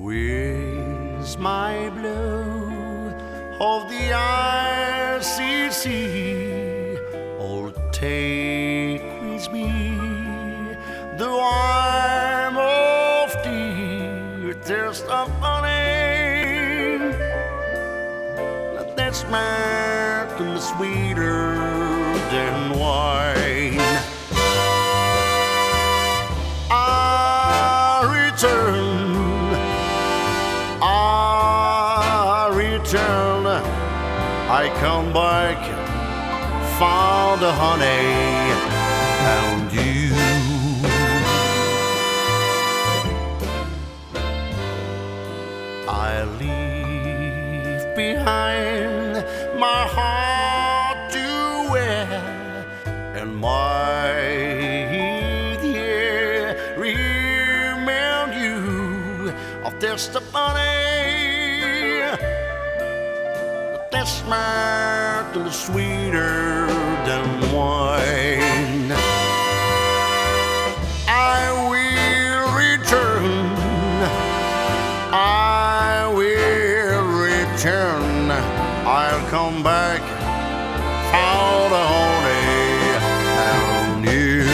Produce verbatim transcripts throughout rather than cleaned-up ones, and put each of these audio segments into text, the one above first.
Where's my blue of the icy sea? Oh, take with me the wine of the thirst of honey. That smack and sweeter than wine. I return, I return, I come back for the honey and you. I leave behind my heart to wear and my dear remind you of testimony that smiled sweeter than wine. I will return, I will return, I'll come back for the honey and you.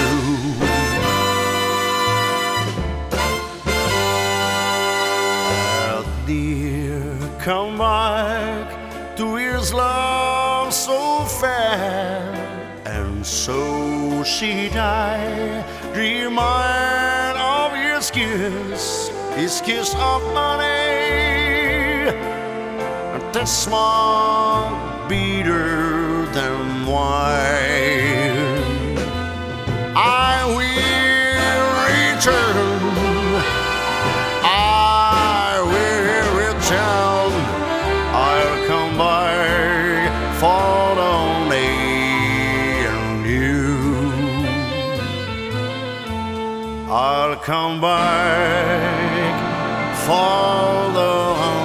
Uh, dear, come back to his love so fair, and so she died, remind of his kiss, his kiss of money, that small bitter than wine. I will return, I will return, I'll come back for the honey and you. I'll come back for the honey.